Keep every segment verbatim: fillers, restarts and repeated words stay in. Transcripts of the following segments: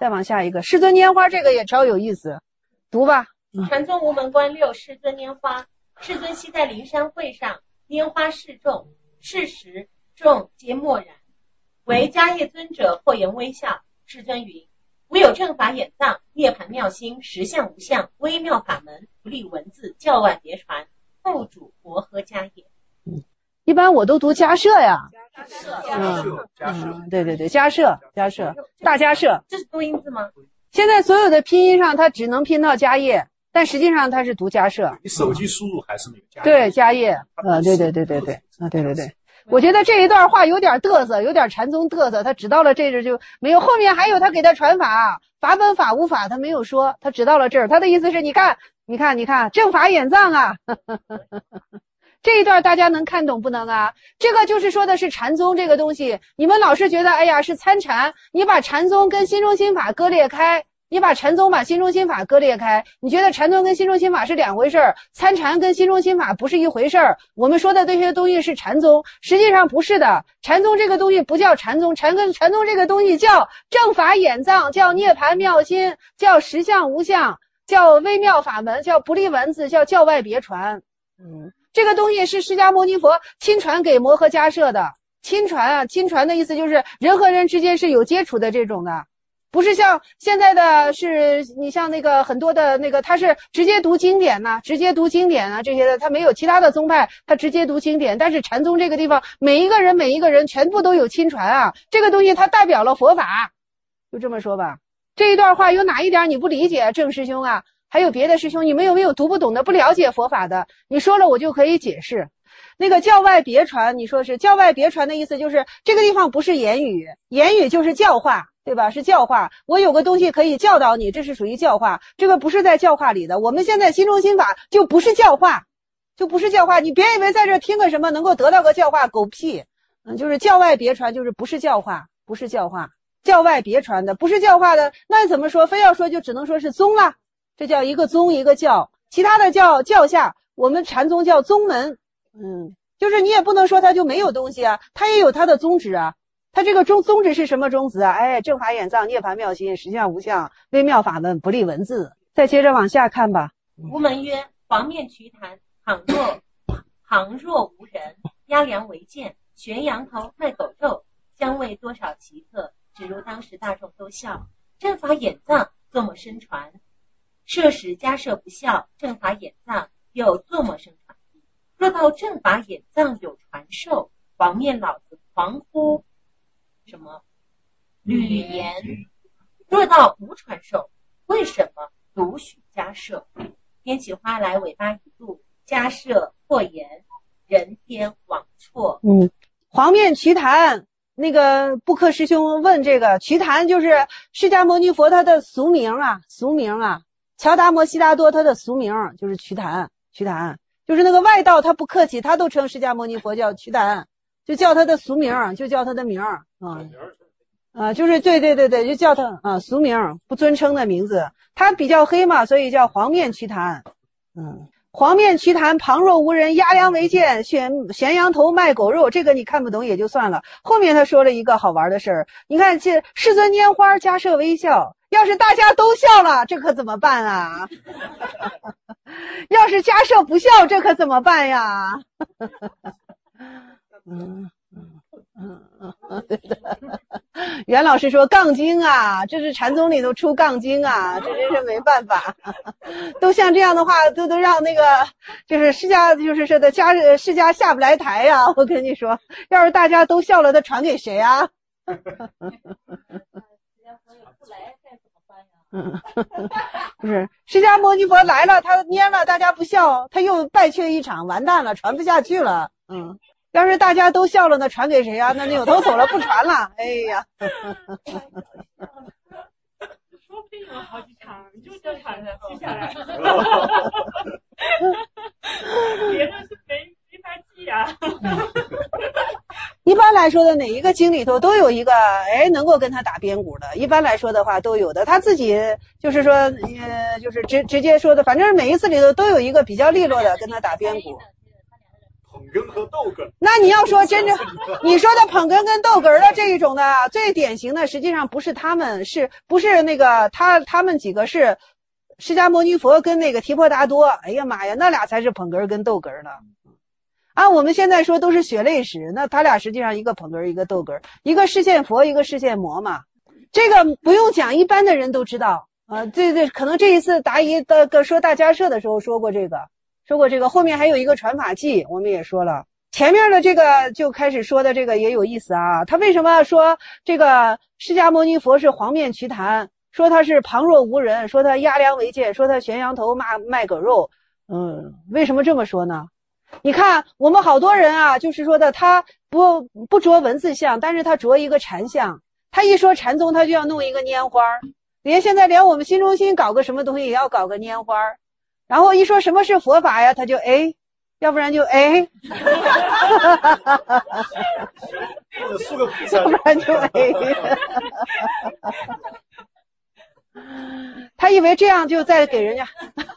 再往下一个世尊拈花，这个也超有意思，读吧。 传宗无门观六，世尊拈花。世尊昔在灵山会上拈花示众，是时众皆默然。唯迦叶尊者或言微笑。世尊云：吾有正法眼藏，涅盘妙心，实相无相，微妙法门，不立文字，教外别传，复主摩诃迦叶。 嗯，一般我都读迦摄呀。 迦摄， 迦摄，迦摄，对对对，迦摄，迦摄，大迦摄。 这是多音字吗？ 现在所有的拼音上，它只能拼到迦叶，但实际上它是读迦摄。 你手机输入还是那个迦叶？ 对，迦叶。啊，对对对对对，啊，对对对。我觉得这一段话有点嘚瑟，有点禅宗嘚瑟。他只到了这儿就没有，后面还有他给他传法，法本法无法，他没有说，他只到了这儿。他的意思是，你看，你看，你看，正法眼藏啊。这一段大家能看懂不能啊？这个就是说的是禅宗这个东西。你们老是觉得，哎呀，是参禅，你把禅宗跟心中心法割裂开。你把禅宗把心中心法割裂开，你觉得禅宗跟心中心法是两回事儿，参禅跟心中心法不是一回事儿。我们说的这些东西是禅宗，实际上不是的。禅宗这个东西不叫禅宗，禅跟禅宗这个东西叫正法眼藏，叫涅盘妙心，叫实相无相，叫微妙法门，叫不立文字，叫教外别传。嗯，这个东西是释迦牟尼佛亲传给摩诃迦摄的。亲传啊，亲传的意思就是人和人之间是有接触的这种的。不是像现在的是你像那个很多的那个他是直接读经典呐、啊，直接读经典啊这些的，他没有其他的宗派他直接读经典，但是禅宗这个地方每一个人每一个人全部都有亲传啊，这个东西它代表了佛法，就这么说吧。这一段话有哪一点你不理解，郑师兄啊？还有别的师兄，你们有没有读不懂的不了解佛法的？你说了我就可以解释。那个教外别传，你说是教外别传的意思就是这个地方不是言语，言语就是教化，对吧？是教化。我有个东西可以教导你，这是属于教化，这个不是在教化里的。我们现在心中心法就不是教化，就不是教化。你别以为在这听个什么能够得到个教化，狗屁。嗯，就是教外别传，就是不是教化，不是教化，教外别传的不是教化的，那怎么说？非要说就只能说是宗了，这叫一个宗一个教，其他的叫教下，我们禅宗叫宗门。嗯，就是你也不能说它就没有东西啊，它也有它的宗旨啊。它这个宗宗旨是什么宗旨啊？哎，正法眼藏，涅盘妙心，实相无相，微妙法门，不立文字。再接着往下看吧。 吾门曰：黄面瞿昙，倘若旁若无人，压梁为剑，悬羊头卖狗肉，将为多少奇特，只如当时大众都笑。正法眼藏，作么生传？设使迦摄不笑，正法眼藏又作么生传？若到正法眼藏有传授，黄面老子狂呼什么语言？若到无传授，为什么独许迦摄？拈起花来尾巴一度，迦摄或言人天枉错。 嗯，黄面瞿昙，那个布克师兄问这个瞿昙就是释迦牟尼佛他的俗名啊，俗名啊，乔达摩悉达多他的俗名就是瞿昙，瞿昙就是那个外道他不客气，他都称释迦牟尼佛叫瞿昙，就叫他的俗名，就叫他的名啊。啊，就是对对对对，就叫他啊俗名，不尊称的名字。他比较黑嘛，所以叫黄面瞿昙。嗯，黄面瞿昙，旁若无人，压梁为剑，悬悬羊头卖狗肉。这个你看不懂也就算了。后面他说了一个好玩的事儿，你看这世尊拈花，迦摄微笑。要是大家都笑了，这可怎么办啊？要是迦摄不笑，这可怎么办呀？嗯。嗯嗯嗯，对的。袁老师说杠精啊，这是禅宗里头出杠精啊，这真是没办法。都像这样的话，都都让那个就是释迦，就是说的迦释迦下不来台呀、啊。我跟你说，要是大家都笑了，他传给谁啊？嗯，不是，释迦牟尼佛来了，他拈了，大家不笑，他又败却一场，完蛋了，传不下去了。嗯。要是大家都笑了，那传给谁啊？那扭头走了，不传了。哎呀， 说不定有好几场，就这场的记下来。别的是没没法记啊。 一般来说的哪一个经里头都有一个哎能够跟他打边鼓的，一般来说的话都有的。他自己就是说，呃，就是直直接说的，反正每一次里头都有一个比较利落的跟他打边鼓。 根和逗哏。 那你要说真正，你说的捧哏跟逗哏的这一种的，最典型的实际上不是他们，是不是那个他他们几个是释迦牟尼佛跟那个提婆达多？哎呀妈呀，那俩才是捧哏跟逗哏的。按我们现在说都是血泪史，那他俩实际上一个捧哏一个逗哏，一个示现佛一个示现魔嘛。这个不用讲，一般的人都知道啊。对对，可能这一次答疑的说大迦摄的时候说过这个，说过这个，后面还有一个传法记，我们也说了。前面的这个就开始说的这个也有意思啊，他为什么说这个释迦牟尼佛是黄面瞿昙，说他是旁若无人，说他压梁为剑，说他悬羊头卖卖狗肉。嗯，为什么这么说呢？你看我们好多人啊，就是说的他不不着文字像，但是他着一个禅像，他一说禅宗他就要弄一个拈花，连现在连我们新中心搞个什么东西也要搞个拈花，然后一说什么是佛法呀，他就哎，要不然就哎，要不然就哎，他以为这样就在给人家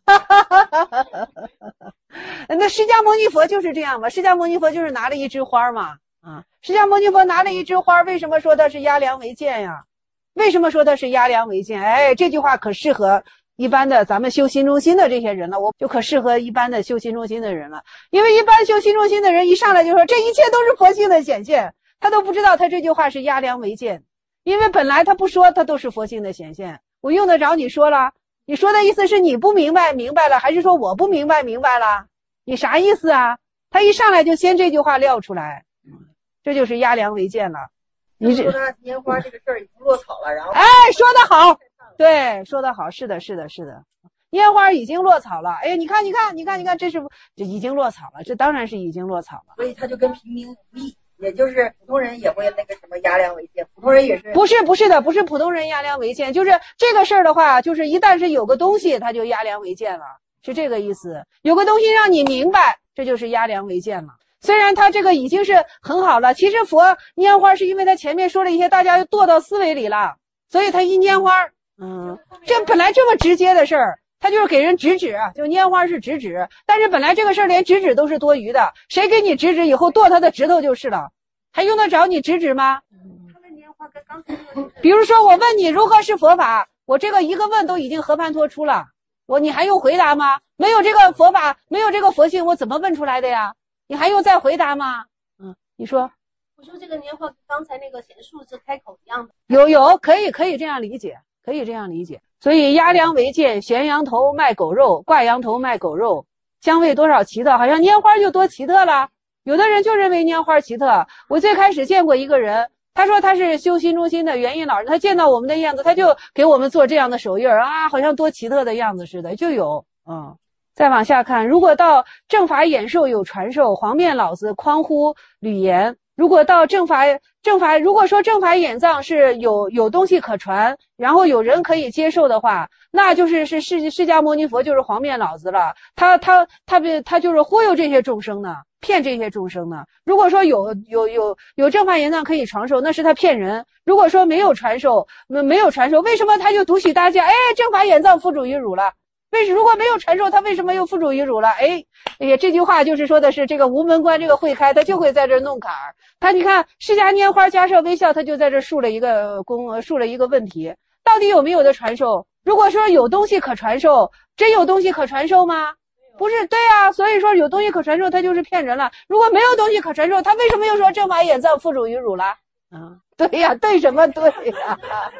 那释迦牟尼佛就是这样嘛，释迦牟尼佛就是拿了一枝花嘛，啊，释迦牟尼佛拿了一枝花，为什么说他是压梁为剑呀？为什么说他是压梁为剑？哎，这句话可适合一般的咱们修心中心的这些人了，我就可适合一般的修心中心的人了。因为一般修心中心的人一上来就说这一切都是佛性的显现，他都不知道他这句话是压梁为剑，因为本来他不说他都是佛性的显现，我用得着你说了？你说的意思是你不明白明白了，还是说我不明白明白了？你啥意思啊？他一上来就先这句话撂出来，这就是压梁为剑了。你说他拈花这个事儿已经落草了，然后哎，说得好，对，说得好，是的，是的，是的，拈花已经落草了。哎，你看，你看，你看，你看，这是这已经落草了，这当然是已经落草了。 所以他就跟平民无异，也就是普通人也会那个什么压梁为剑，普通人也是不是不是的，不是普通人压梁为剑，就是这个事儿的话，就是一旦是有个东西，他就压梁为剑了。是这个意思，有个东西让你明白，这就是压梁为剑了。虽然他这个已经是很好了，其实佛拈花是因为他前面说了一些大家堕到思维里了，所以他一拈花，嗯，这本来这么直接的事儿，他就是给人指指，就拈花是指指，但是本来这个事儿连指指都是多余的，谁给你指指以后剁他的指头就是了，还用得着你指指吗？ 他的拈花跟刚才那个， 比如说我问你如何是佛法，我这个一个问都已经和盘托出了。我你还用回答吗？没有这个佛法，没有这个佛性，我怎么问出来的呀？你还用再回答吗？嗯，你说。 我说这个拈花跟刚才那个贤树字开口一样的。 有有，可以可以这样理解，可以这样理解。所以压梁为剑，悬羊头卖狗肉，挂羊头卖狗肉，将为多少奇特？好像拈花就多奇特了。有的人就认为拈花奇特。我最开始见过一个人。他说他是修心中心的元印老人，他见到我们的样子，他就给我们做这样的手印啊，好像多奇特的样子似的，就有。嗯，再往下看，如果到正法演授有传授，黄面老子匡乎吕言。如果到正法正法，如果说正法演藏是有有东西可传，然后有人可以接受的话，那就是是释释迦牟尼佛就是黄面老子了，他他他他就是忽悠这些众生呢。骗这些众生呢？如果说有有有有正法言藏可以传授，那是他骗人；如果说没有传授，没没有传授，为什么他就独许大家？哎，正法言藏付诸于汝了。为什如果没有传授，他为什么又付诸于汝了？哎，哎呀，这句话就是说的是这个无门关这个会开，他就会在这弄坎儿。他你看释迦拈花迦摄微笑，他就在这竖了一个公竖了一个问题，到底有没有的传授？如果说有东西可传授，真有东西可传授吗？不是，对啊，所以说有东西可传授，他就是骗人了。如果没有东西可传授，他为什么又说正法演藏付诸于汝了？啊，对呀，对什么对呀？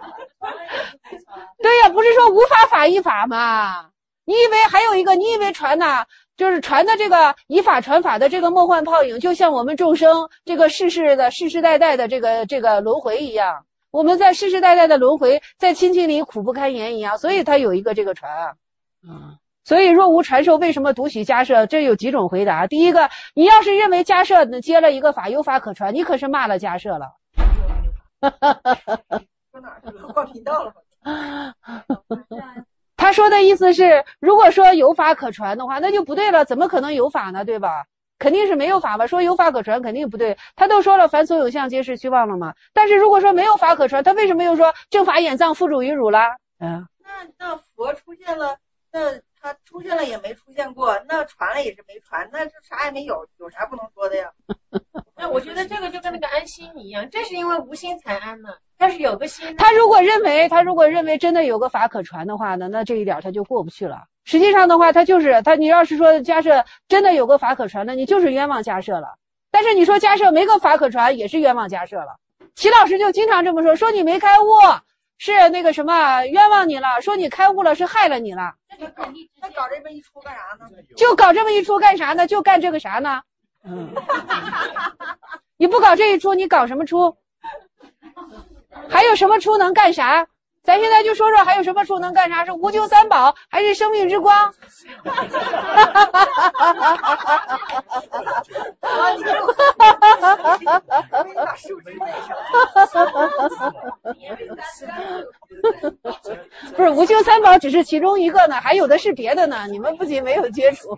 对呀，不是说无法法依法吗？你以为还有一个，你以为传呢，就是传的这个以法传法的这个梦幻泡影，就像我们众生这个世世的世世代代的这个这个轮回一样，我们在世世代代的轮回，在亲情里苦不堪言一样，所以他有一个这个传啊，嗯。所以若无传授，为什么独许迦摄？这有几种回答。第一个，你要是认为迦摄接了一个法，有法可传，你可是骂了迦摄了。 说哪儿去了？换频道了。 他说的意思是，如果说有法可传的话，那就不对了，怎么可能有法呢？对吧？肯定是没有法吧？说有法可传肯定不对。他都说了，凡所有相皆是虚妄了嘛。但是如果说没有法可传，他为什么又说正法演藏付诸于汝了？嗯， 那那佛出现了，那它出现了也没出现过，那传了也是没传，那这啥也没有，有啥不能说的呀？ 那我觉得这个就跟那个安心一样，正是因为无心才安呢。要是有个心， 他如果认为他如果认为真的有个法可传的话呢，那这一点他就过不去了。实际上的话，他就是他，你要是说家社真的有个法可传的，你就是冤枉家社了。但是你说家社没个法可传，也是冤枉家社了。齐老师就经常这么说，说你没开悟是那个什么冤枉你了，说你开悟了是害了你了。 那搞那搞这么一出干啥呢？ 就搞这么一出干啥呢？就干这个啥呢？嗯，你不搞这一出，你搞什么出？还有什么出能干啥？咱现在就说说还有什么出能干啥？是无咎三宝，还是生命之光？不是无咎三宝只是其中一个呢，还有的是别的呢，你们不仅没有接触。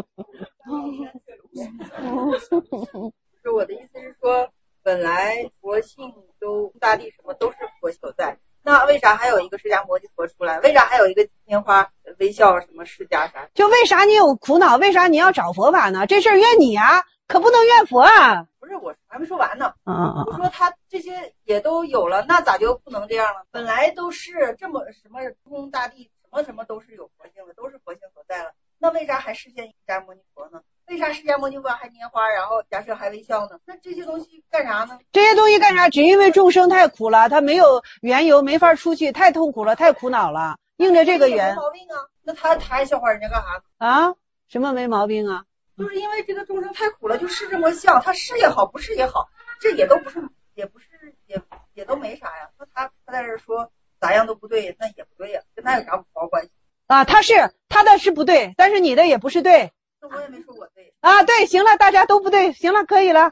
是我的意思是说，本来佛性都大地什么都是佛所在，那为啥还有一个释迦牟尼佛出来？为啥还有一个莲花微笑什么释迦啥？ 就为啥你有苦恼？为啥你要找佛法呢？这事儿怨你啊，可不能怨佛啊！ 不是，我还没说完呢。 嗯嗯我说他这些也都有了，那咋就不能这样了？本来都是这么什么空大地什么什么都是有佛性的，都是佛性所在了，那为啥还实现释迦牟尼佛呢？为啥释迦牟尼佛还拈花，然后假设还微笑呢？那这些东西干啥呢？ 这些东西干啥？只因为众生太苦了，他没有缘由，没法出去，太痛苦了，太苦恼了，应着这个缘。 没毛病啊，那他他还笑话人家干啥呢？ 啊？什么没毛病啊？ 就是因为这个众生太苦了，就是这么笑，他是也好，不是也好，这也都不是，也不是，也也都没啥呀。那他他在这说咋样都不对，那也不对呀，跟他有啥毛关系啊？他是他的是不对，但是你的也不是对。 那我也没说我对啊，对，行了，大家都不对，行了，可以了。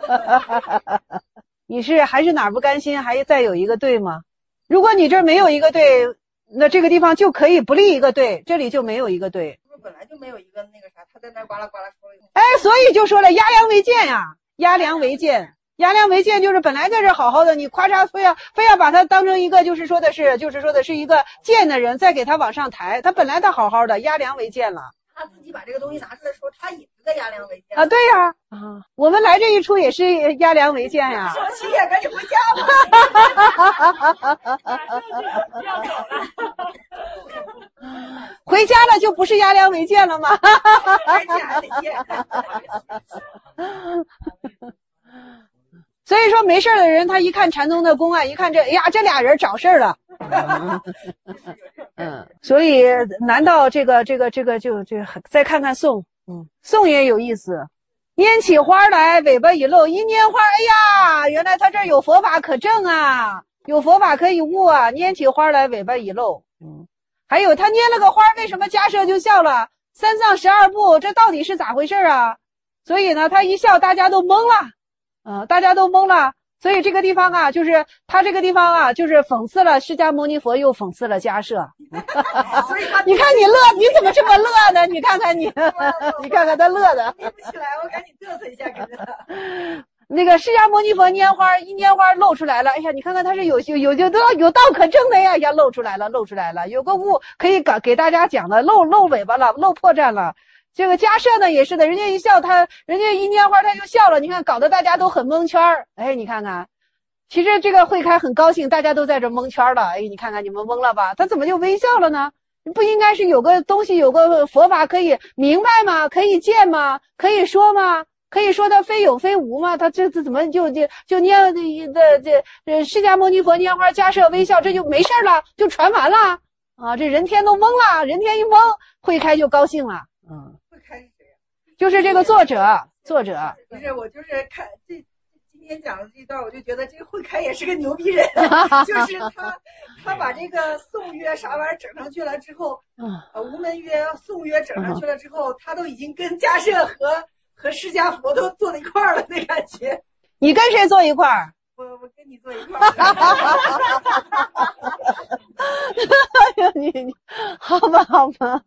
你是还是哪儿不甘心，还再有一个对吗？如果你这儿没有一个对，那这个地方就可以不立一个对，这里就没有一个对。 本来就没有一个那个啥，他在那呱啦呱啦说。 哎，所以就说了压梁为鉴呀，压梁为鉴，压梁为鉴就是本来在这好好的，你咔嚓非要非要把他当成一个就是说的是就是说的是一个贱的人，再给他往上抬，他本来他好好的，压梁为鉴了。 他自己把这个东西拿出来说，他也是在压梁为鉴啊，对呀、啊，啊，我们来这一出也是压梁为鉴呀。 生气呀，赶紧回家吧。 回家了就不是压梁为鉴了吗？ 还见还得见。 所以说没事的人，他一看禅宗的公案，一看这，哎呀，这俩人找事儿了。嗯，所以难道这个这个这个就就再看看宋，嗯，宋也有意思。拈起花来，尾巴一露，一拈花，哎呀，原来他这儿有佛法可证啊，有佛法可以悟啊。拈起花来，尾巴一露，嗯，还有他拈了个花，为什么家社就笑了？三藏十二部，这到底是咋回事啊？所以呢，他一笑，大家都懵了。啊、呃，大家都懵了，所以这个地方啊，就是他这个地方啊，就是讽刺了释迦牟尼佛，又讽刺了家社。你看你乐，你怎么这么乐呢？你看看你，你看看他乐的。 立不起来，我赶紧嘚瑟一下给他。 那个释迦牟尼佛拈花，一拈花露出来了。哎呀，你看看他是有有有有道有道可证的呀！呀，露出来了，露出来了，有个物可以给给大家讲的，露露尾巴了，露破绽了。这个家社呢也是的，人家一笑他，人家一拈花他就笑了，你看搞得大家都很蒙圈儿。哎，你看看，其实这个慧开很高兴，大家都在这蒙圈了。哎，你看看你们懵了吧？他怎么就微笑了呢？不应该是有个东西，有个佛法可以明白吗？可以见吗？可以说吗？可以说它非有非无吗？他这这怎么就就就拈的这这释迦牟尼佛拈花，家社微笑，这就没事了，就传完了啊！这人天都懵了，人天一懵，慧开就高兴了。嗯。 开是谁呀？ 就是这个作者，作者不是我，就是看这今天讲的这一段，我就觉得这个慧开也是个牛逼人，就是他他把这个宋约啥玩意儿整上去了之后，呃无门约、宋约整上去了之后，他都已经跟家社和和释迦佛都坐在一块儿了，那感觉。 你跟谁坐一块儿？ 我我跟你坐一块儿。 哎呀，你你好吧好吧。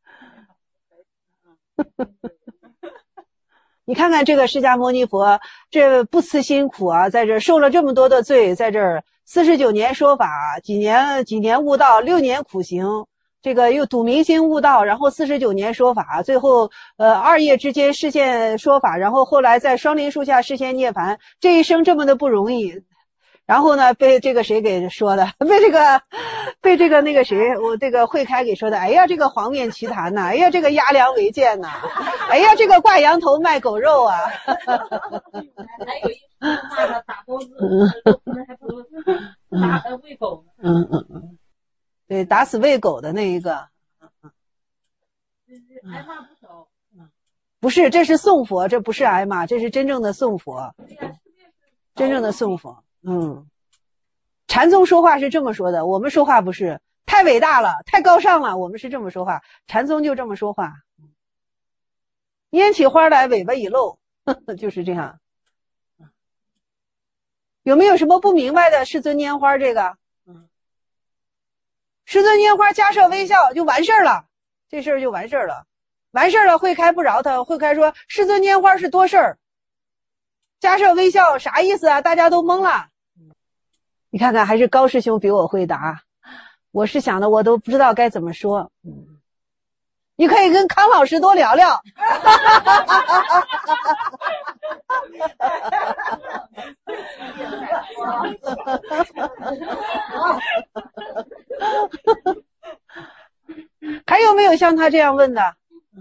你看看这个释迦牟尼佛， 这不辞辛苦啊，在这受了这么多的罪，在这儿四十九年说法，几年几年悟道，六年苦行，这个又笃明心悟道，然后四十九年说法，最后呃二夜之间实现说法，然后后来在双林树下实现涅槃，这一生这么的不容易。然后呢，被这个谁给说的？被这个，被这个那个谁，我这个慧开给说的。哎呀，这个黄面奇谈呐、啊！哎呀，这个压梁为剑呐、啊！哎呀，这个挂羊头卖狗肉啊！ 还有一骂他打包子，可能还不如打呃喂狗呢。 嗯嗯嗯，对，打死喂狗的那一个。 挨骂不少。 不是，这是送佛，这不是挨骂，这是真正的送佛，真正的送佛。嗯，禅宗说话是这么说的，我们说话不是，太伟大了，太高尚了，我们是这么说话，禅宗就这么说话。拈起花来尾巴已露，呵呵，就是这样。有没有什么不明白的？世尊拈花这个，嗯，世尊拈花迦摄微笑就完事儿了，这事儿就完事儿了，完事儿了。慧开不饶他，慧开说世尊拈花是多事儿，迦摄微笑啥意思啊？大家都懵了。你看看，还是高师兄比我会答，我是想的我都不知道该怎么说。嗯，你可以跟康老师多聊聊。还有没有像他这样问的？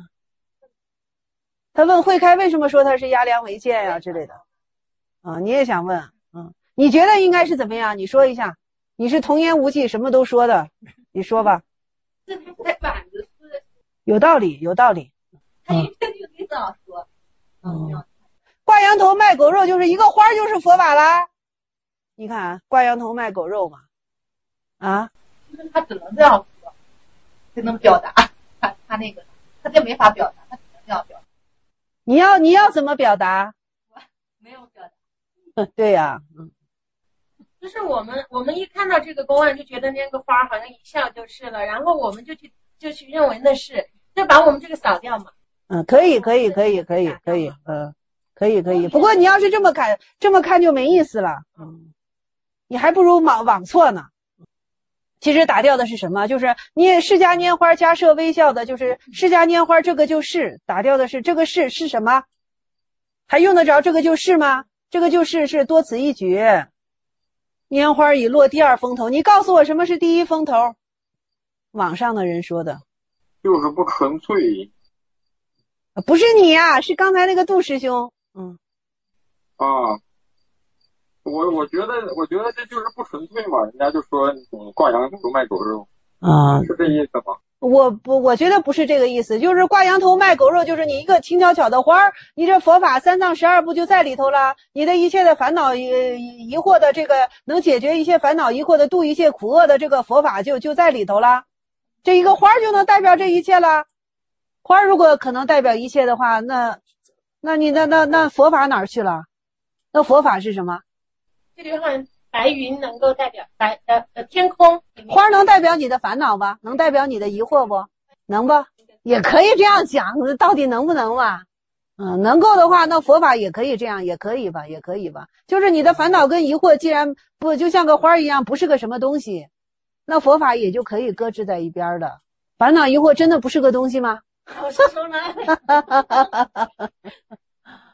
他问慧开为什么说他是压梁为剑呀、啊、之类的。啊，你也想问？嗯，你觉得应该是怎么样？你说一下。你是童言无忌，什么都说的，你说吧。 这台板子是有道理，有道理。 他一天就得这样说。 嗯，挂羊头卖狗肉就是一个花就是佛法啦。你看，挂羊头卖狗肉嘛，啊， 就是他只能这样说，才能表达他他那个，他这没法表达，他只能这样表达。 你要你要怎么表达？ 没有表达。 对呀、啊，嗯。 就是我们我们一看到这个公案就觉得那个花好像一笑就是了，然后我们就去就去认为那是，就把我们这个扫掉嘛。 嗯，可以可以可以可以可以，嗯，可以可以。不过你要是这么看这么看就没意思了，嗯，你还不如往往错呢。其实打掉的是什么？就是你释迦拈花迦摄微笑的，就是释迦拈花这个就是打掉的是这个是是什么？还用得着这个就是吗？这个就是是多此一举。拈花已落第二风头，你告诉我什么是第一风头？网上的人说的， 就是不纯粹。 不是你呀、啊，是刚才那个杜师兄。嗯， 啊，我我觉得我觉得这就是不纯粹嘛，人家就说你挂羊头卖狗肉， 啊， 是这意思吗？ 我不，我觉得不是这个意思，就是挂羊头卖狗肉，就是你一个轻巧巧的花儿，你这佛法三藏十二部就在里头了，你的一切的烦恼疑疑惑的这个能解决一切烦恼疑惑的度一切苦厄的这个佛法就就在里头了，这一个花儿就能代表这一切了。花儿如果可能代表一切的话，那那你那那那佛法哪儿去了？那佛法是什么？ 这就像白云能够代表白呃呃天空， 花能代表你的烦恼吧？能代表你的疑惑不？能吧？也可以这样讲，到底能不能吧？嗯，能够的话，那佛法也可以这样，也可以吧，也可以吧。就是你的烦恼跟疑惑，既然不就像个花一样，不是个什么东西，那佛法也就可以搁置在一边的。烦恼疑惑真的不是个东西吗？ 我是说呢。